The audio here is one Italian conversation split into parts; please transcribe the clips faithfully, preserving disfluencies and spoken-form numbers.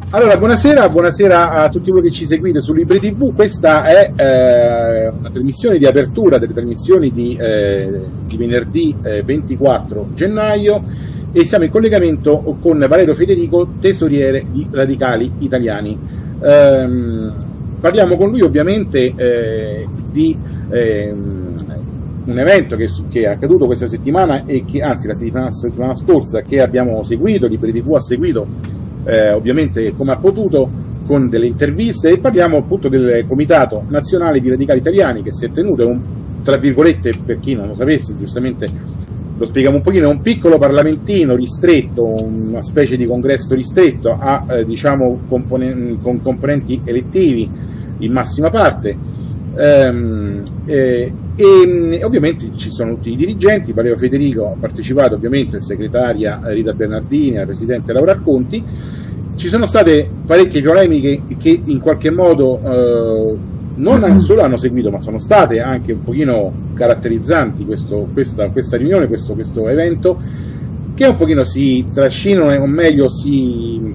Allora, buonasera, buonasera a tutti voi che ci seguite su Libri tivù. Questa è eh, una trasmissione di apertura delle trasmissioni di, eh, di venerdì eh, ventiquattro gennaio e siamo in collegamento con Valerio Federico, tesoriere di Radicali Italiani. Ehm, parliamo con lui ovviamente eh, di eh, un evento che, che è accaduto questa settimana e che, anzi la settimana, settimana scorsa, che abbiamo seguito, Libri tivù ha seguito Eh, ovviamente come ha potuto, con delle interviste, e parliamo appunto del Comitato Nazionale di Radicali Italiani che si è tenuto, un, tra virgolette, per chi non lo sapesse, giustamente lo spieghiamo un pochino, è un piccolo parlamentino ristretto, una specie di congresso ristretto a eh, diciamo componen- con componenti elettivi in massima parte, ehm, eh, e ovviamente ci sono tutti i dirigenti. Valerio Federico ha partecipato, ovviamente la segretaria Rita Bernardini, la presidente Laura Arconti. Ci sono state parecchie polemiche che in qualche modo eh, non solo hanno seguito, ma sono state anche un pochino caratterizzanti questo, questa, questa riunione, questo, questo evento, che un pochino si trascinano, o meglio si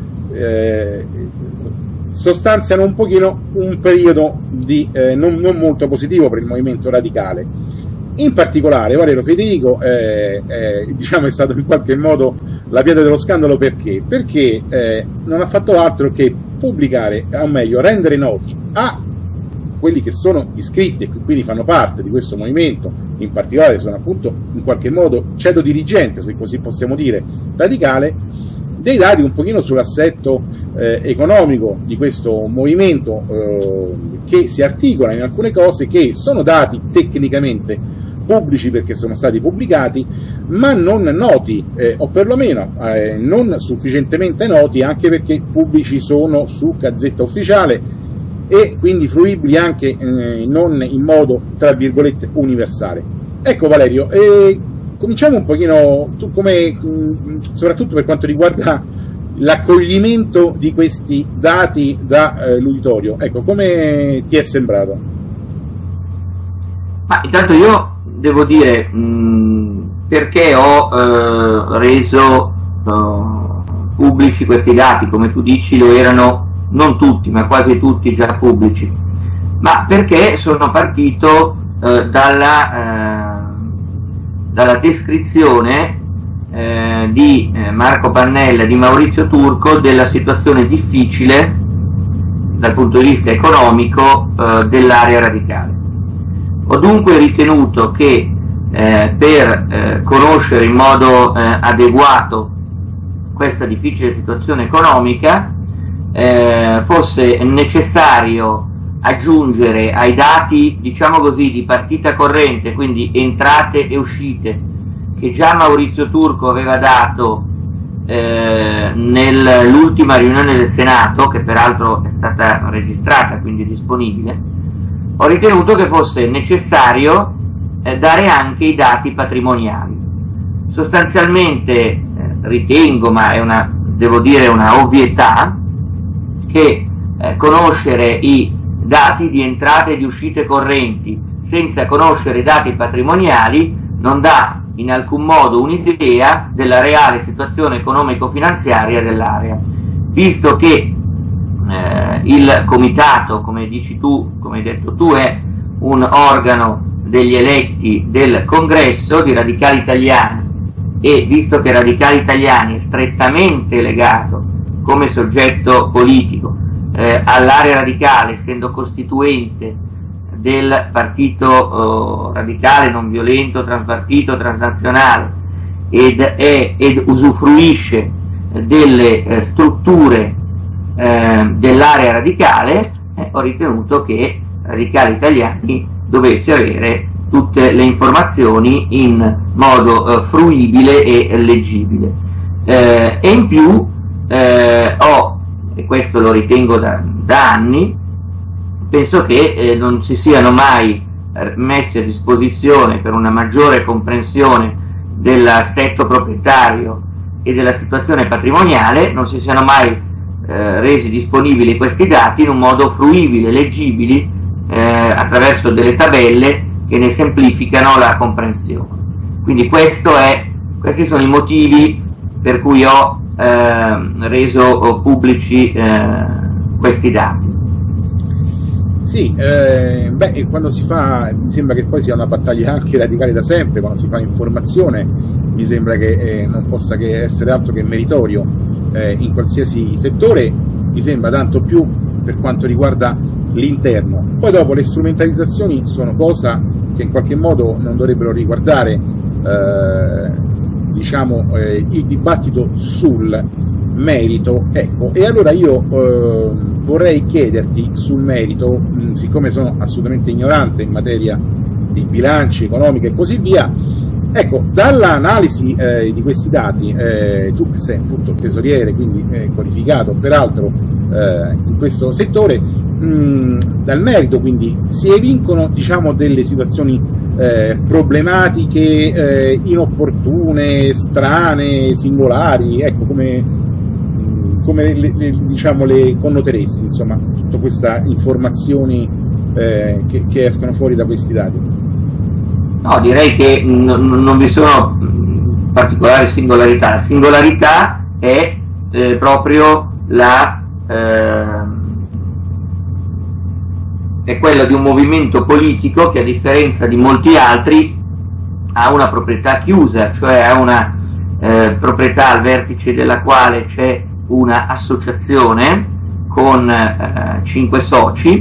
eh, sostanziano un pochino un periodo di, eh, non, non molto positivo per il movimento radicale. In particolare Valerio Federico eh, eh, diciamo è stato in qualche modo la pietra dello scandalo. Perché? Perché eh, non ha fatto altro che pubblicare, o meglio rendere noti a quelli che sono iscritti e che quindi fanno parte di questo movimento, in particolare sono appunto in qualche modo ceto dirigente, se così possiamo dire, radicale, dei dati un pochino sull'assetto eh, economico di questo movimento eh, che si articola in alcune cose che sono dati tecnicamente pubblici perché sono stati pubblicati, ma non noti, eh, o perlomeno eh, non sufficientemente noti, anche perché pubblici sono su Gazzetta Ufficiale e quindi fruibili anche eh, non in modo, tra virgolette, universale. Ecco Valerio, eh, cominciamo un pochino, tu come, soprattutto per quanto riguarda l'accoglimento di questi dati da eh, l'uditorio, ecco, come ti è sembrato? Ma intanto io devo dire mh, perché ho eh, reso eh, pubblici questi dati, come tu dici lo erano non tutti, ma quasi tutti già pubblici, ma perché sono partito eh, dalla... Eh, dalla descrizione eh, di eh, Marco Pannella e di Maurizio Turco della situazione difficile dal punto di vista economico eh, dell'area radicale. Ho dunque ritenuto che eh, per eh, conoscere in modo eh, adeguato questa difficile situazione economica eh, fosse necessario aggiungere ai dati, diciamo così, di partita corrente, quindi entrate e uscite, che già Maurizio Turco aveva dato eh, nell'ultima riunione del Senato, che peraltro è stata registrata, quindi disponibile, ho ritenuto che fosse necessario eh, dare anche i dati patrimoniali. Sostanzialmente eh, ritengo, ma è una, devo dire, una ovvietà, che eh, conoscere i dati di entrate e di uscite correnti senza conoscere i dati patrimoniali non dà in alcun modo un'idea della reale situazione economico-finanziaria dell'area, visto che eh, il comitato, come dici tu, come hai detto tu, è un organo degli eletti del congresso di Radicali Italiani, e visto che Radicali Italiani è strettamente legato come soggetto politico Eh, all'area radicale, essendo costituente del partito eh, radicale non violento, transpartito, transnazionale, ed, è, ed usufruisce delle eh, strutture eh, dell'area radicale, eh, ho ritenuto che Radicali Italiani dovesse avere tutte le informazioni in modo eh, fruibile e leggibile. Eh, e in più eh, ho, e questo lo ritengo da, da anni, penso che eh, non si siano mai eh, messi a disposizione per una maggiore comprensione dell'assetto proprietario e della situazione patrimoniale, non si siano mai eh, resi disponibili questi dati in un modo fruibile, leggibili, eh, attraverso delle tabelle che ne semplificano la comprensione. Quindi questo è, questi sono i motivi per cui ho eh, reso pubblici eh, questi dati. Sì, eh, beh, quando si fa, mi sembra che poi sia una battaglia anche radicale da sempre, quando si fa informazione, mi sembra che eh, non possa che essere altro che meritorio eh, in qualsiasi settore, mi sembra tanto più per quanto riguarda l'interno. Poi dopo le strumentalizzazioni sono cosa che in qualche modo non dovrebbero riguardare eh, diciamo eh, il dibattito sul merito, ecco. E allora io eh, vorrei chiederti sul merito, mh, siccome sono assolutamente ignorante in materia di bilanci, economica e così via, ecco, dall'analisi eh, di questi dati, eh, tu che sei appunto tesoriere, quindi eh, qualificato peraltro eh, in questo settore, mh, dal merito quindi si evincono, diciamo, delle situazioni eh, problematiche, eh, inopportune, strane, singolari, ecco, come come le, le, diciamo, le connoteresti, insomma, tutte queste informazioni eh, che, che escono fuori da questi dati? No, direi che n- non vi sono particolari singolarità. La singolarità è eh, proprio la eh, è quella di un movimento politico che, a differenza di molti altri, ha una proprietà chiusa, cioè ha una eh, proprietà al vertice della quale c'è una associazione con eh, cinque soci,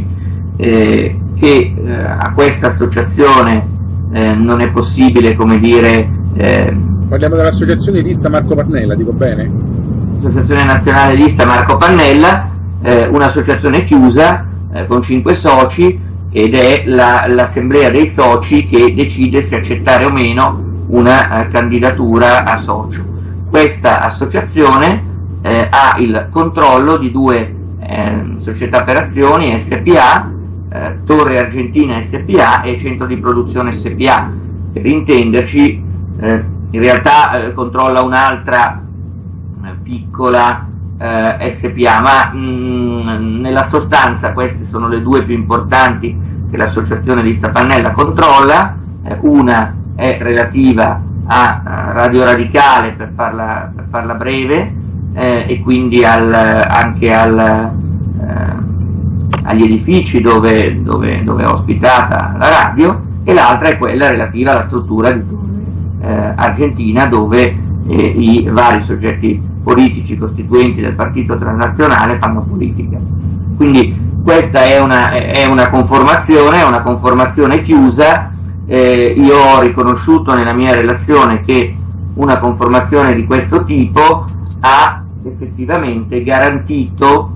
eh, che eh, a questa associazione eh, non è possibile, come dire... Eh, Parliamo dell'associazione Lista Marco Pannella, dico bene? Associazione Nazionale Lista Marco Pannella, eh, un'associazione chiusa eh, con cinque soci, ed è la, l'assemblea dei soci che decide se accettare o meno una eh, candidatura a socio. Questa associazione Eh, ha il controllo di due eh, società per azioni S P A, eh, Torre Argentina S P A e Centro di Produzione S P A. Per intenderci, eh, in realtà eh, controlla un'altra eh, piccola eh, S P A, ma mh, nella sostanza queste sono le due più importanti che l'associazione Lista Pannella controlla. Eh, una è relativa a, a Radio Radicale, per farla, per farla breve, Eh, e quindi al, anche al, eh, agli edifici dove, dove, dove è ospitata la radio, e l'altra è quella relativa alla struttura di eh, Argentina, dove eh, i vari soggetti politici costituenti del partito transnazionale fanno politica. Quindi questa è una, è una conformazione, è una conformazione chiusa. Eh, io ho riconosciuto nella mia relazione che una conformazione di questo tipo ha effettivamente garantito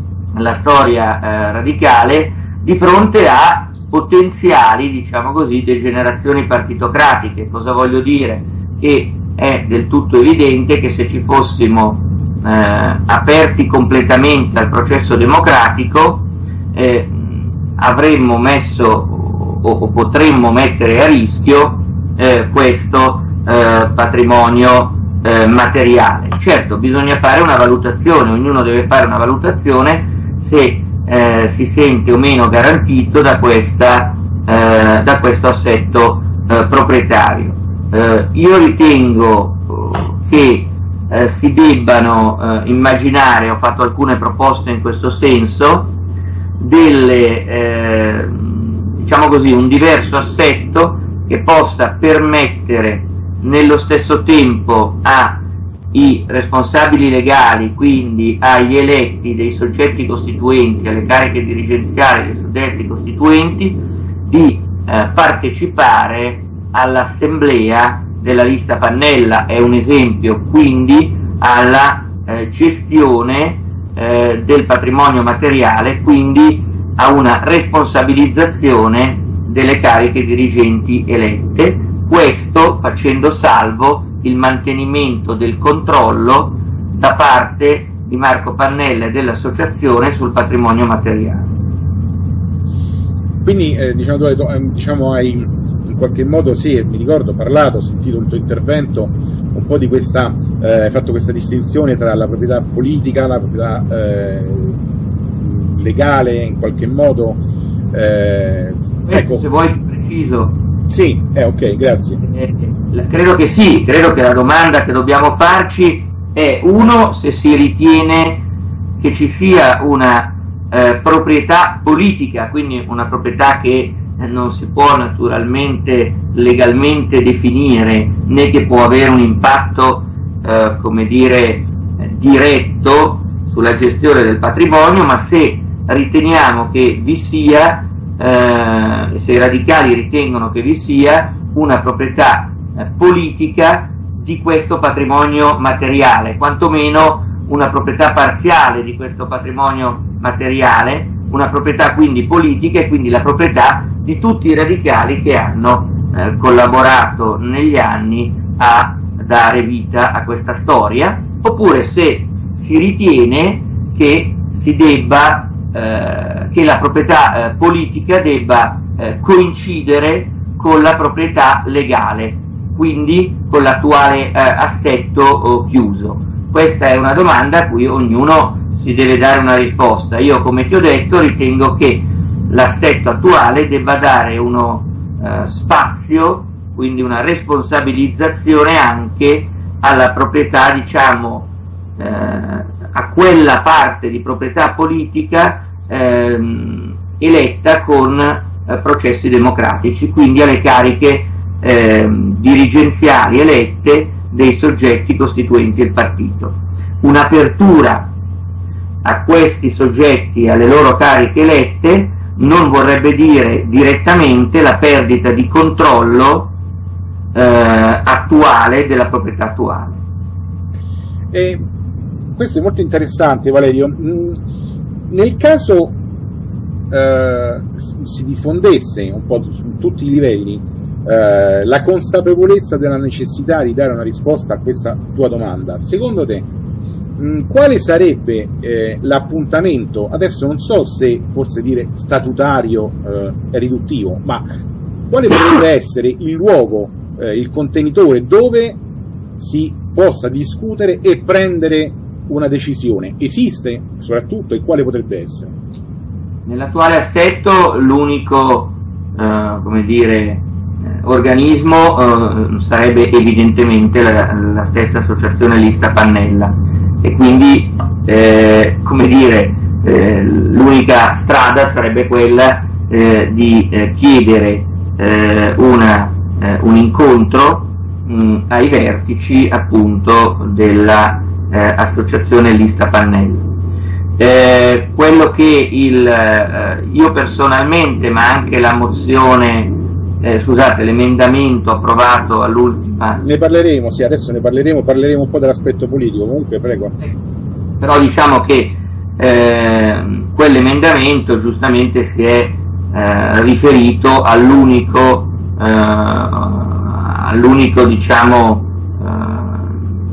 la storia eh, radicale di fronte a potenziali, diciamo così, degenerazioni partitocratiche. Cosa voglio dire? Che è del tutto evidente che se ci fossimo eh, aperti completamente al processo democratico eh, avremmo messo o, o potremmo mettere a rischio eh, questo eh, patrimonio Eh, materiale. Certo, bisogna fare una valutazione, ognuno deve fare una valutazione se eh, si sente o meno garantito da, questa, eh, da questo assetto eh, proprietario. Eh, io ritengo che eh, si debbano eh, immaginare, ho fatto alcune proposte in questo senso, delle, eh, diciamo così, un diverso assetto che possa permettere nello stesso tempo ai responsabili legali, quindi agli eletti dei soggetti costituenti, alle cariche dirigenziali dei soggetti costituenti, di eh, partecipare all'assemblea della Lista Pannella. È un esempio quindi alla eh, gestione eh, del patrimonio materiale, quindi a una responsabilizzazione delle cariche dirigenti elette. Questo facendo salvo il mantenimento del controllo da parte di Marco Pannella e dell'associazione sul patrimonio materiale. Quindi eh, diciamo, tu hai, diciamo hai in qualche modo, sì, mi ricordo, parlato, ho sentito il tuo intervento, un po' di questa, eh, hai fatto questa distinzione tra la proprietà politica, la proprietà eh, legale in qualche modo. Eh, ecco. Se vuoi preciso. Sì, eh, ok, grazie. Eh, credo che sì, credo che la domanda che dobbiamo farci è uno, se si ritiene che ci sia una eh, proprietà politica, quindi una proprietà che non si può naturalmente legalmente definire, né che può avere un impatto eh, come dire diretto sulla gestione del patrimonio, ma se riteniamo che vi sia, eh, se i radicali ritengono che vi sia una proprietà eh, politica di questo patrimonio materiale, quantomeno una proprietà parziale di questo patrimonio materiale, una proprietà quindi politica e quindi la proprietà di tutti i radicali che hanno eh, collaborato negli anni a dare vita a questa storia, oppure se si ritiene che si debba eh, che la proprietà eh, politica debba eh, coincidere con la proprietà legale, quindi con l'attuale eh, assetto oh, chiuso. Questa è una domanda a cui ognuno si deve dare una risposta. Io, come ti ho detto, ritengo che l'assetto attuale debba dare uno eh, spazio, quindi una responsabilizzazione anche alla proprietà, diciamo, eh, a quella parte di proprietà politica ehm, eletta con eh, processi democratici, quindi alle cariche ehm, dirigenziali elette dei soggetti costituenti il partito. Un'apertura a questi soggetti, alle loro cariche elette, non vorrebbe dire direttamente la perdita di controllo eh, attuale della proprietà attuale. E questo è molto interessante, Valerio. Nel caso eh, si diffondesse un po' su tutti i livelli eh, la consapevolezza della necessità di dare una risposta a questa tua domanda, secondo te mh, quale sarebbe eh, l'appuntamento, adesso non so se forse dire statutario eh, è riduttivo, ma quale potrebbe essere il luogo, eh, il contenitore dove si possa discutere e prendere una decisione? Esiste soprattutto, e quale potrebbe essere? Nell'attuale assetto l'unico eh, come dire eh, organismo eh, sarebbe evidentemente la, la stessa associazione Lista Pannella, e quindi eh, come dire eh, l'unica strada sarebbe quella eh, di eh, chiedere eh, una, eh, un incontro mh, ai vertici appunto della eh, associazione Lista Pannella. Eh, quello che il, eh, io personalmente, ma anche la mozione, eh, scusate, l'emendamento approvato all'ultima... Ne parleremo, sì, adesso ne parleremo, parleremo un po' dell'aspetto politico, comunque prego. Eh, però diciamo che eh, quell'emendamento giustamente si è eh, riferito all'unico, eh, all'unico diciamo, eh,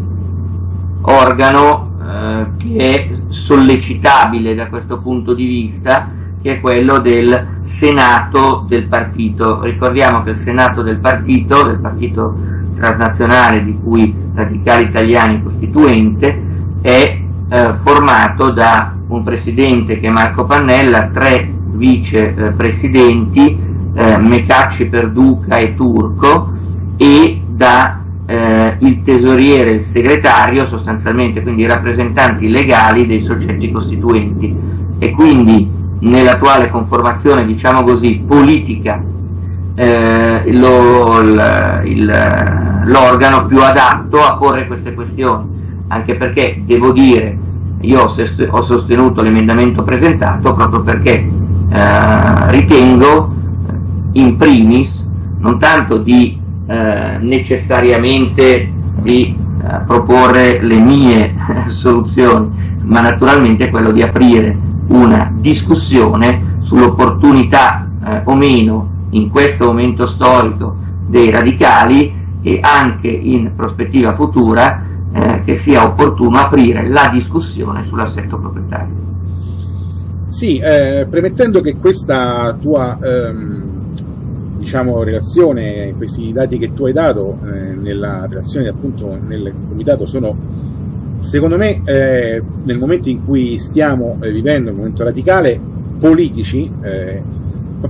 organo che è sollecitabile da questo punto di vista, che è quello del Senato del partito. Ricordiamo che il Senato del partito, del partito transnazionale di cui Radicali Italiani costituente, è eh, formato da un presidente che è Marco Pannella, tre vicepresidenti, eh, Mecacci, Perduca e Turco, e da Eh, il tesoriere, il segretario, sostanzialmente, quindi i rappresentanti legali dei soggetti costituenti. E quindi nell'attuale conformazione, diciamo così, politica, eh, lo, il, il, l'organo più adatto a porre queste questioni, anche perché devo dire, io ho, sest- ho sostenuto l'emendamento presentato proprio perché eh, ritengo in primis non tanto di Eh, necessariamente di eh, proporre le mie soluzioni, ma naturalmente quello di aprire una discussione sull'opportunità eh, o meno in questo momento storico dei radicali, e anche in prospettiva futura eh, che sia opportuno aprire la discussione sull'assetto proprietario. Sì, eh, premettendo che questa tua ehm... diciamo relazione, questi dati che tu hai dato eh, nella relazione appunto nel comitato sono, secondo me, eh, nel momento in cui stiamo eh, vivendo, il momento radicale, politici, eh,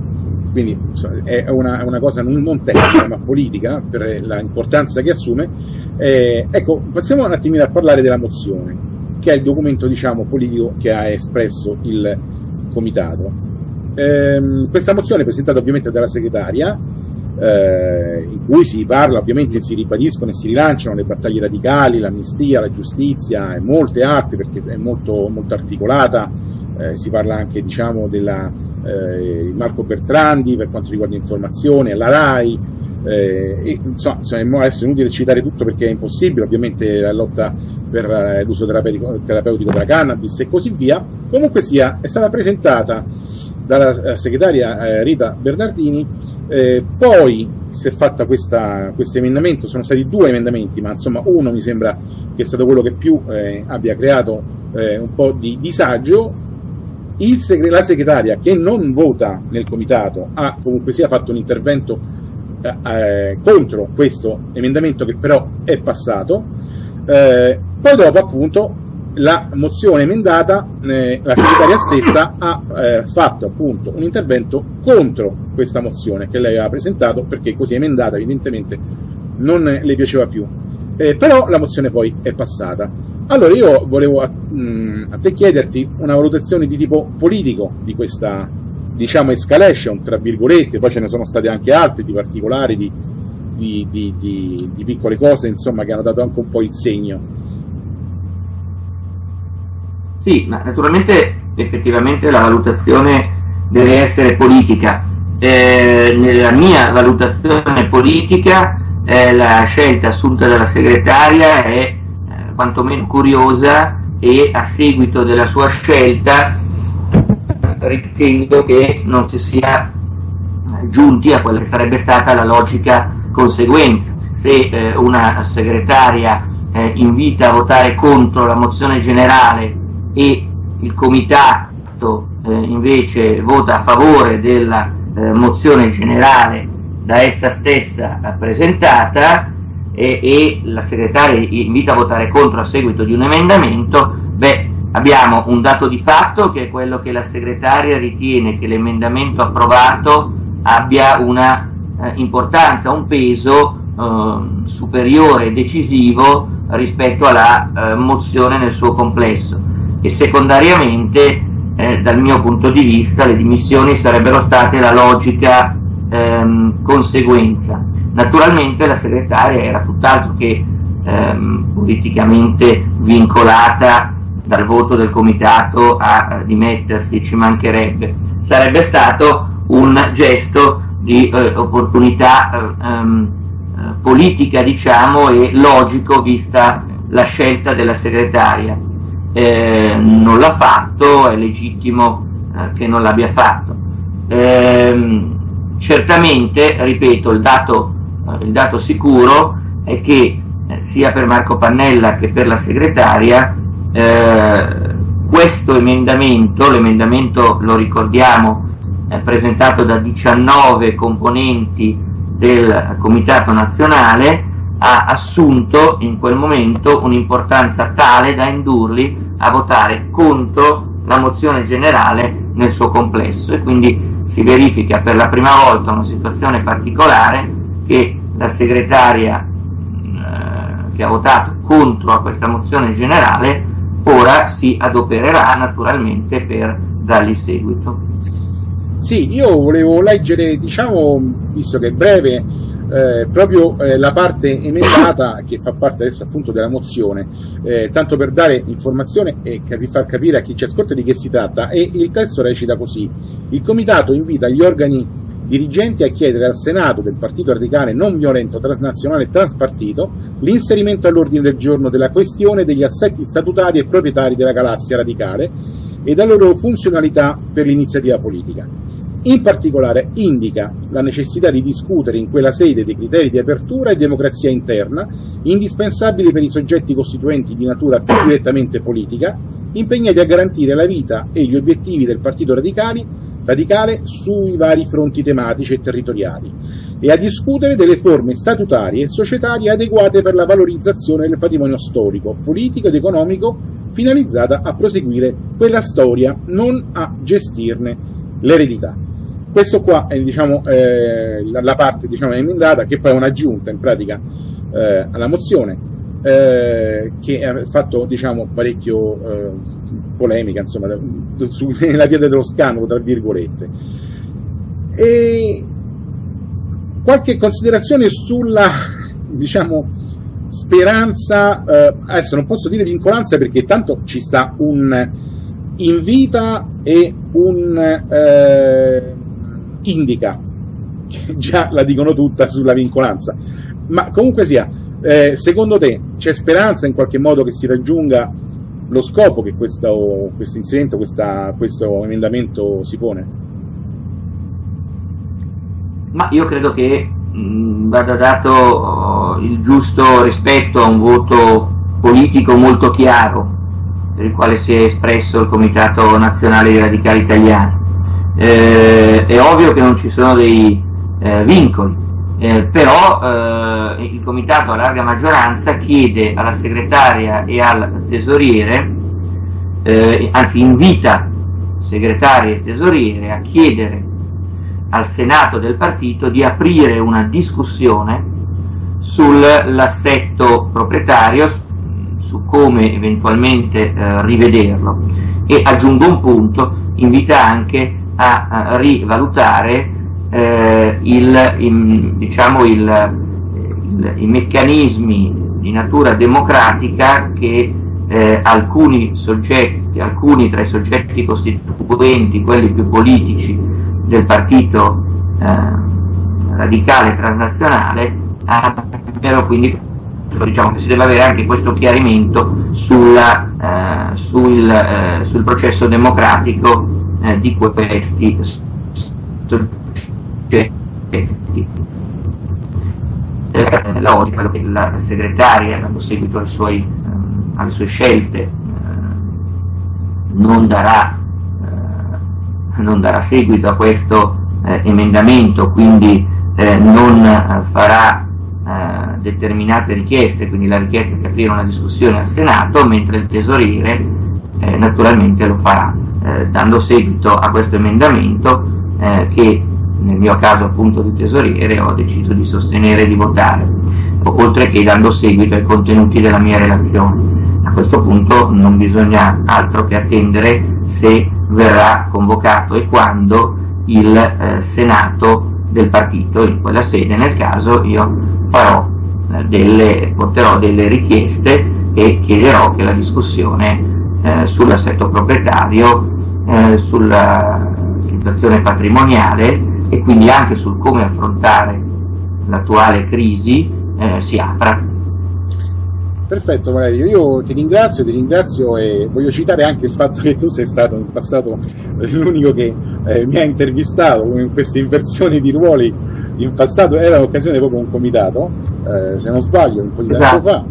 quindi è una, una cosa non, non tecnica ma politica per l'importanza che assume. Eh, ecco, passiamo un attimino a parlare della mozione, che è il documento, diciamo, politico che ha espresso il comitato. Eh, questa mozione è presentata ovviamente dalla segretaria, eh, in cui si parla, ovviamente si ribadiscono e si rilanciano le battaglie radicali, l'amnistia, la giustizia e molte altre, perché è molto, molto articolata. Eh, si parla anche, diciamo, della eh, Marco Bertrandi per quanto riguarda informazione, la RAI, eh, e, insomma, adesso è inutile citare tutto perché è impossibile, ovviamente la lotta per eh, l'uso terapeutico, terapeutico della cannabis e così via. Comunque sia, è stata presentata dalla segretaria eh, Rita Bernardini, eh, poi si è fatta questa, questo emendamento, sono stati due emendamenti, ma insomma uno mi sembra che è stato quello che più eh, abbia creato eh, un po' di disagio. Il segre- la segretaria, che non vota nel comitato, ha comunque sia fatto un intervento eh, eh, contro questo emendamento, che però è passato. Eh, poi dopo, appunto, la mozione emendata, eh, la segretaria stessa ha eh, fatto appunto un intervento contro questa mozione che lei aveva presentato, perché così emendata evidentemente non le piaceva più. Eh, però la mozione poi è passata. Allora io volevo a, mh, a te chiederti una valutazione di tipo politico di questa, diciamo, escalation, tra virgolette, poi ce ne sono state anche altre, di particolari, di, di, di, di, di piccole cose, insomma, che hanno dato anche un po' il segno. Sì, ma naturalmente effettivamente la valutazione deve essere politica. Eh, nella mia valutazione politica eh, la scelta assunta dalla segretaria è eh, quantomeno curiosa, e a seguito della sua scelta ritengo che non si sia giunti a quella che sarebbe stata la logica conseguenza. Se eh, una segretaria eh, invita a votare contro la mozione generale e il comitato eh, invece vota a favore della eh, mozione generale da essa stessa presentata, e, e la segretaria invita a votare contro a seguito di un emendamento, beh, abbiamo un dato di fatto, che è quello che la segretaria ritiene che l'emendamento approvato abbia una eh, importanza, un peso eh, superiore e decisivo rispetto alla eh, mozione nel suo complesso. E secondariamente, eh, dal mio punto di vista, le dimissioni sarebbero state la logica ehm, conseguenza. Naturalmente la segretaria era tutt'altro che ehm, politicamente vincolata dal voto del comitato a, a dimettersi, ci mancherebbe. Sarebbe stato un gesto di eh, opportunità eh, ehm, politica, diciamo, e logico, vista la scelta della segretaria. Eh, non l'ha fatto, è legittimo eh, che non l'abbia fatto. Eh, certamente, ripeto, il dato, eh, il dato sicuro è che eh, sia per Marco Pannella che per la segretaria eh, questo emendamento, l'emendamento, lo ricordiamo, è presentato da diciannove componenti del Comitato Nazionale, ha assunto in quel momento un'importanza tale da indurli a votare contro la mozione generale nel suo complesso, e quindi si verifica per la prima volta una situazione particolare, che la segretaria eh, che ha votato contro a questa mozione generale ora si adopererà naturalmente per dargli seguito. Sì, io volevo leggere, diciamo, visto che è breve, eh, proprio eh, la parte emendata che fa parte adesso appunto della mozione, eh, tanto per dare informazione e capi- far capire a chi ci ascolta di che si tratta. E il testo recita così: il comitato invita gli organi dirigenti a chiedere al Senato del Partito Radicale Non Violento Transnazionale Transpartito l'inserimento all'ordine del giorno della questione degli assetti statutari e proprietari della galassia radicale e della loro funzionalità per l'iniziativa politica. In particolare indica la necessità di discutere in quella sede dei criteri di apertura e democrazia interna, indispensabili per i soggetti costituenti di natura più direttamente politica, impegnati a garantire la vita e gli obiettivi del Partito Radicali, radicale sui vari fronti tematici e territoriali, e a discutere delle forme statutarie e societarie adeguate per la valorizzazione del patrimonio storico, politico ed economico, finalizzata a proseguire quella storia, non a gestirne l'eredità. Questo qua è, diciamo, eh, la, la parte, diciamo, emendata, che poi è un'aggiunta in pratica eh, alla mozione, eh, che ha fatto, diciamo, parecchio eh, polemica, insomma, sulla via dello scandalo, tra virgolette. E qualche considerazione sulla, diciamo, speranza, eh, adesso non posso dire vincolanza perché tanto ci sta un invita e un eh, indica, che già la dicono tutta sulla vincolanza, ma comunque sia, eh, secondo te c'è speranza in qualche modo che si raggiunga lo scopo che questo, questo inserimento, questa, questo emendamento si pone? Ma io credo che mh, vada dato uh, il giusto rispetto a un voto politico molto chiaro per il quale si è espresso il Comitato Nazionale dei Radicali Italiani. Eh, è ovvio che non ci sono dei eh, vincoli, eh, però eh, il Comitato a larga maggioranza chiede alla segretaria e al tesoriere, eh, anzi invita segretaria e tesoriere a chiedere al Senato del partito di aprire una discussione sull'assetto proprietario, su come eventualmente eh, rivederlo, e aggiungo un punto, invita anche a, a rivalutare eh, il, in, diciamo il, il, i meccanismi di natura democratica che eh, alcuni soggetti, alcuni tra i soggetti costituenti, quelli più politici del partito eh, radicale transnazionale, però quindi diciamo che si deve avere anche questo chiarimento sulla, eh, sul, eh, sul processo democratico eh, di questi soggetti. Eh, la logica, quello che la segretaria, dando seguito ai suoi, eh, alle sue scelte, eh, non darà eh, non darà seguito a questo eh, emendamento, quindi eh, non eh, farà eh, determinate richieste, quindi la richiesta di aprire una discussione al Senato, mentre il tesoriere eh, naturalmente lo farà, eh, dando seguito a questo emendamento eh, che nel mio caso appunto di tesoriere ho deciso di sostenere e di votare, oltre che dando seguito ai contenuti della mia relazione. A questo punto non bisogna altro che attendere se verrà convocato e quando il eh, Senato del partito. In quella sede, nel caso, io farò eh, delle, porterò delle richieste e chiederò che la discussione eh, sull'assetto proprietario, eh, sulla situazione patrimoniale e quindi anche sul come affrontare l'attuale crisi eh, si apra. Perfetto Valerio, io ti ringrazio, ti ringrazio e voglio citare anche il fatto che tu sei stato in passato l'unico che eh, mi ha intervistato in queste inversioni di ruoli. In passato era l'occasione proprio un comitato, eh, se non sbaglio, un po' di tempo esatto. fa.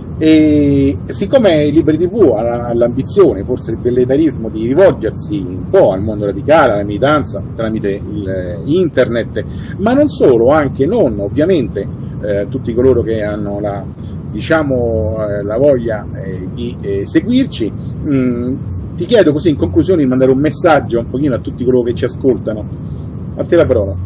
E siccome Liberi tivù ha l'ambizione, forse il velleitarismo, di rivolgersi un po' al mondo radicale, alla militanza tramite il, internet, ma non solo, anche non ovviamente eh, tutti coloro che hanno la, diciamo, eh, la voglia eh, di eh, seguirci, mh, ti chiedo così in conclusione di mandare un messaggio un pochino a tutti coloro che ci ascoltano. A te la parola.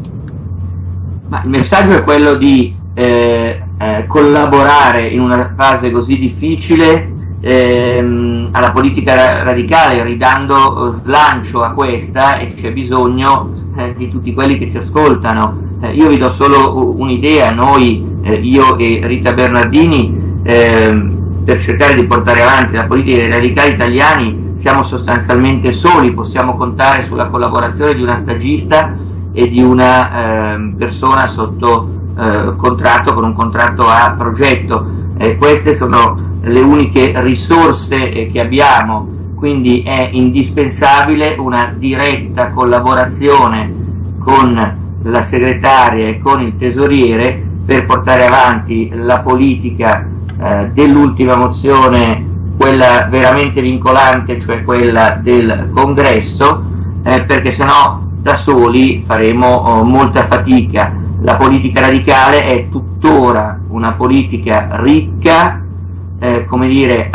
Ma il messaggio è quello di Eh, eh, collaborare in una fase così difficile ehm, alla politica ra- radicale, ridando slancio a questa, e c'è bisogno eh, di tutti quelli che ci ascoltano. Eh, io vi do solo un'idea: noi, eh, io e Rita Bernardini, ehm, per cercare di portare avanti la politica dei radicali italiani siamo sostanzialmente soli, possiamo contare sulla collaborazione di una stagista e di una ehm, persona sotto Eh, contratto, con un contratto a progetto. Eh, queste sono le uniche risorse eh, che abbiamo, quindi è indispensabile una diretta collaborazione con la segretaria e con il tesoriere per portare avanti la politica eh, dell'ultima mozione, quella veramente vincolante, cioè quella del congresso, eh, perché sennò da soli faremo oh, molta fatica. La politica radicale è tuttora una politica ricca, eh, come dire,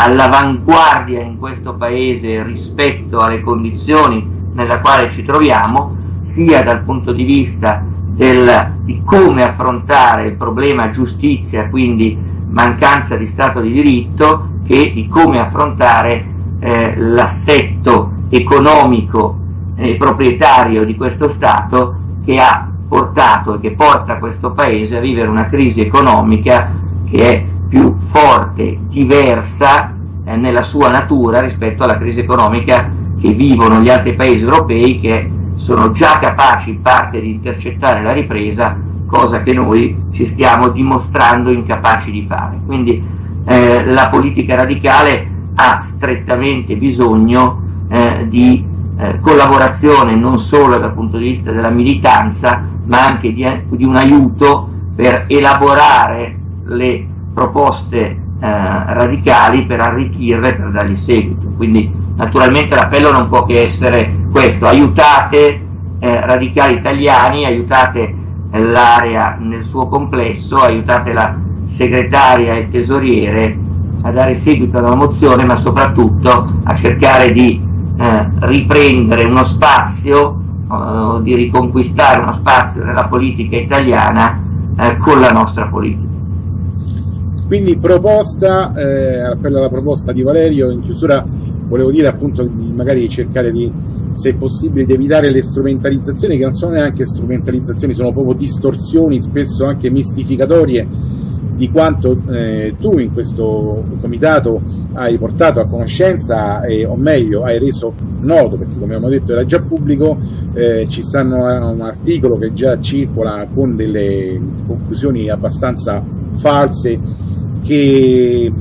all'avanguardia in questo paese rispetto alle condizioni nella quale ci troviamo. sia dal punto di vista del, di come affrontare il problema giustizia, quindi mancanza di Stato di diritto, che di come affrontare eh, l'assetto economico e proprietario di questo Stato, che ha portato e che porta questo Paese a vivere una crisi economica che è più forte, diversa eh, nella sua natura rispetto alla crisi economica che vivono gli altri Paesi europei, che sono già capaci in parte di intercettare la ripresa, cosa che noi ci stiamo dimostrando incapaci di fare. Quindi eh, la politica radicale ha strettamente bisogno eh, di eh, collaborazione, non solo dal punto di vista della militanza, ma anche di, di un aiuto per elaborare le proposte eh, radicali, per arricchirle, per dargli seguito. Quindi naturalmente l'appello non può che essere questo: aiutate eh, radicali italiani, aiutate l'area nel suo complesso, aiutate la segretaria e il tesoriere a dare seguito alla mozione, ma soprattutto a cercare di eh, riprendere uno spazio, eh, di riconquistare uno spazio nella politica italiana eh, con la nostra politica. Quindi proposta, eh, appello alla proposta di Valerio. In chiusura volevo dire appunto di magari cercare di, se possibile, di evitare le strumentalizzazioni, che non sono neanche strumentalizzazioni, sono proprio distorsioni, spesso anche mistificatorie, di quanto eh, tu in questo comitato hai portato a conoscenza, e, o meglio hai reso noto, perché come abbiamo detto era già pubblico. Eh, ci stanno un articolo che già circola con delle conclusioni abbastanza false, che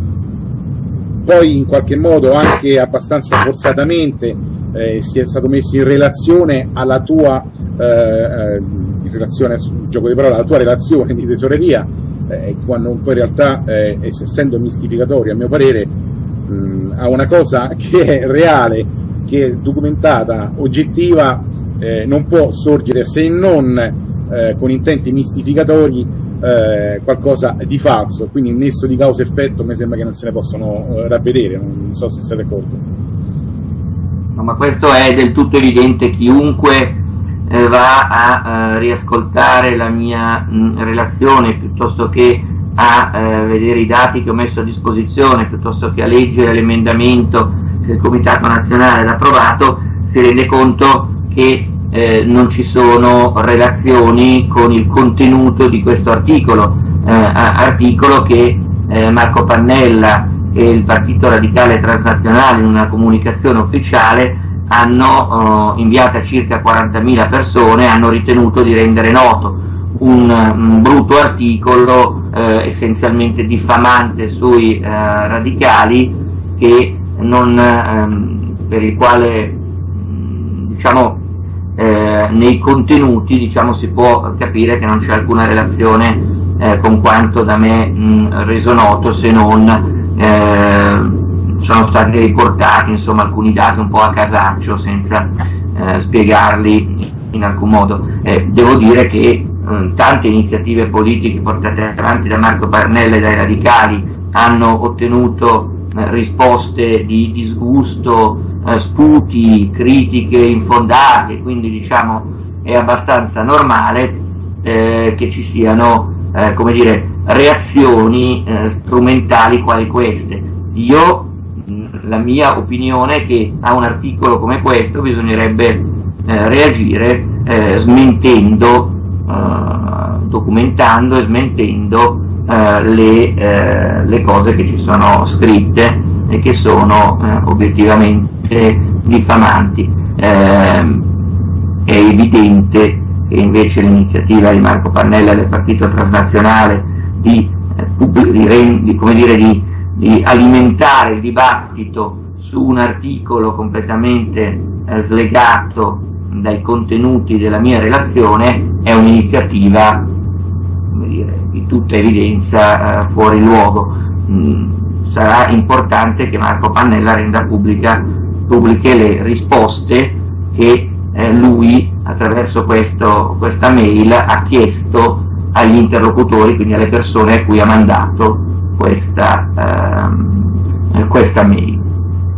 poi in qualche modo anche abbastanza forzatamente eh, si è stato messo in relazione alla tua eh, in relazione sul gioco di parola, alla tua relazione di tesoreria, eh, quando poi in realtà eh, essendo mistificatoria a mio parere mh, ha una cosa che è reale, che è documentata, oggettiva, eh, non può sorgere, se non eh, con intenti mistificatori, Eh, qualcosa di falso. Quindi il nesso di causa-effetto mi sembra che non se ne possono eh, ravvedere, non so se siete d'accordo. No, ma questo è del tutto evidente. Chiunque eh, va a eh, riascoltare la mia mh, relazione, piuttosto che a eh, vedere i dati che ho messo a disposizione, piuttosto che a leggere l'emendamento che il Comitato Nazionale ha approvato, si rende conto che Eh, non ci sono relazioni con il contenuto di questo articolo, eh, articolo che eh, Marco Pannella e il Partito Radicale Transnazionale in una comunicazione ufficiale hanno eh, inviata a circa quarantamila persone, hanno ritenuto di rendere noto un, un brutto articolo eh, essenzialmente diffamante sui eh, radicali, che non, ehm, per il quale diciamo Eh, nei contenuti diciamo si può capire che non c'è alcuna relazione eh, con quanto da me mh, reso noto, se non eh, sono stati riportati insomma alcuni dati un po' a casaccio, senza eh, spiegarli in alcun modo. Eh, devo dire che eh, tante iniziative politiche portate avanti da Marco Pannella e dai radicali hanno ottenuto eh, risposte di disgusto, Eh, sputi, critiche infondate, quindi diciamo è abbastanza normale eh, che ci siano eh, come dire, reazioni eh, strumentali quali queste. Io, mh, la mia opinione è che a un articolo come questo bisognerebbe eh, reagire eh, smentendo, eh, documentando e smentendo eh, le, eh, le cose che ci sono scritte e che sono eh, obiettivamente diffamanti. Eh, è evidente che invece l'iniziativa di Marco Pannella e del Partito Transnazionale di, eh, di, di, come dire, di, di alimentare il dibattito su un articolo completamente eh, slegato dai contenuti della mia relazione è un'iniziativa, come dire, di tutta evidenza eh, fuori luogo. Mm, sarà importante che Marco Pannella renda pubblica, pubbliche le risposte che eh, lui attraverso questo, questa mail ha chiesto agli interlocutori, quindi alle persone a cui ha mandato questa, eh, questa mail.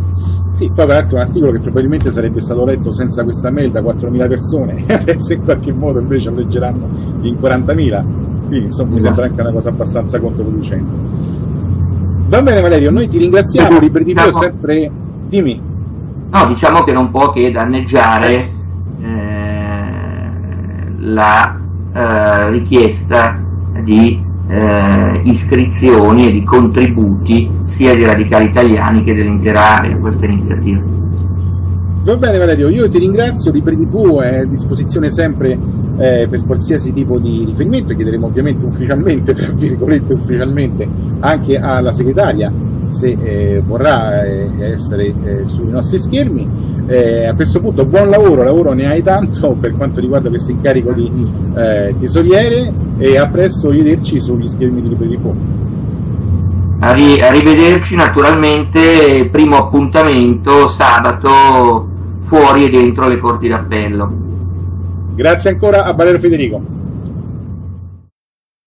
Sì, poi peraltro un articolo che probabilmente sarebbe stato letto senza questa mail da quattromila persone, adesso in qualche modo invece lo leggeranno in quarantamila, quindi insomma mi sembra anche una cosa abbastanza controproducente. Va bene Valerio, noi ti ringraziamo, Libri tivù è sempre... Dimmi. No, diciamo che non può che danneggiare eh, la eh, richiesta di eh, iscrizioni e di contributi sia dei radicali italiani che dell'intera area a questa iniziativa. Va bene Valerio, io ti ringrazio, Libri tivù è a disposizione sempre eh, per qualsiasi tipo di riferimento, chiederemo ovviamente ufficialmente, tra virgolette ufficialmente, anche alla segretaria se eh, vorrà eh, essere eh, sui nostri schermi. Eh, a questo punto buon lavoro, lavoro ne hai tanto per quanto riguarda questo incarico di eh, tesoriere, e a presto rivederci sugli schermi di Libri tivù. Arri- arrivederci, naturalmente, primo appuntamento sabato fuori e dentro le corti d'appello. Grazie ancora a Valerio Federico.